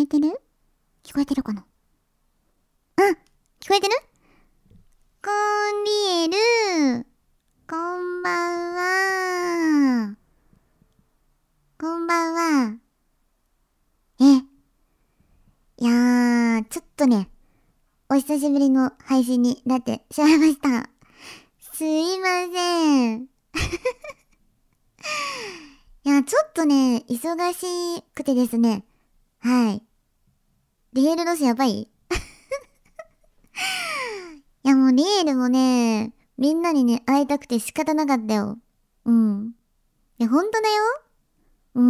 てる？聞こえてるかな？うん、聞こえてる？コンリエル、こんばんは。こんばんは。いやちょっとね、お久しぶりの配信になってしまいました。すいません。いや、ちょっとね、忙しくてですね。はい。リエールロスやばい？いや、もうリエールもね、みんなにね、会いたくて仕方なかったよ。うん。いや、ほんとだよ。うん。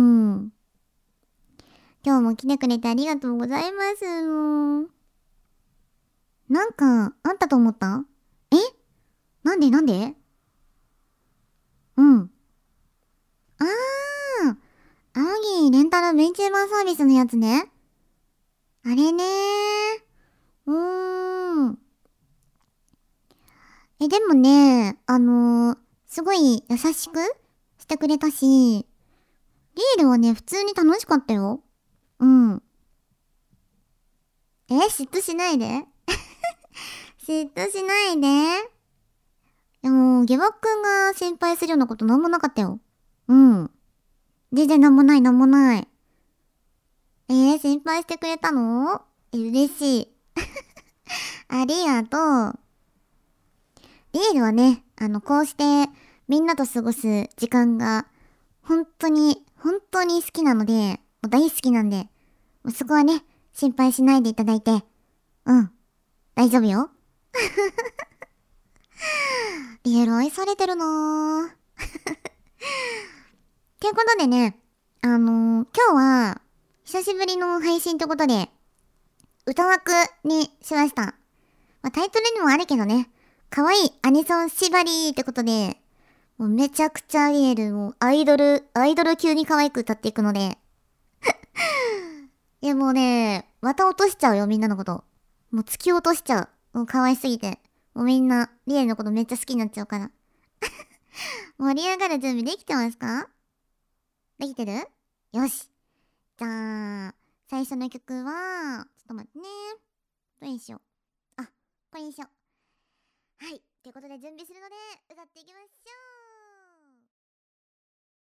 今日も来てくれてありがとうございます。もうなんか、あったと思った？え？なんで？うん。あー、青木レンタル VTuber サービスのやつね。あれねー。でもね、すごい優しくしてくれたし、リールはね、普通に楽しかったよ。うん。嫉妬しないで。嫉妬しないで。でも、ゲバッくんが心配するようなことなんもなかったよ。うん。全然なんもない。心配してくれたの？嬉しい。ありがとう。リールはね、こうしてみんなと過ごす時間が本当に好きなので、もう大好きなんで、もうそこはね、心配しないでいただいて、うん、大丈夫よ。リール愛されてるなぁ。ってことでね、今日は、久しぶりの配信ってことで、歌枠にしました。まあ、タイトルにもあるけどね、可愛いアニソン縛りってことで、もうめちゃくちゃアリエル、もうアイドル級に可愛く歌っていくので。いやもうね、また落としちゃうよ、みんなのこと。もう突き落としちゃう。もう可愛すぎて。もうみんな、リエルのことめっちゃ好きになっちゃうから。盛り上がる準備できてますか？できてる？よし。じゃあ、最初の曲は、ちょっと待ってね。どれにしよう。あ、これにしよう。はい。ということで準備するので、歌っていきましょう。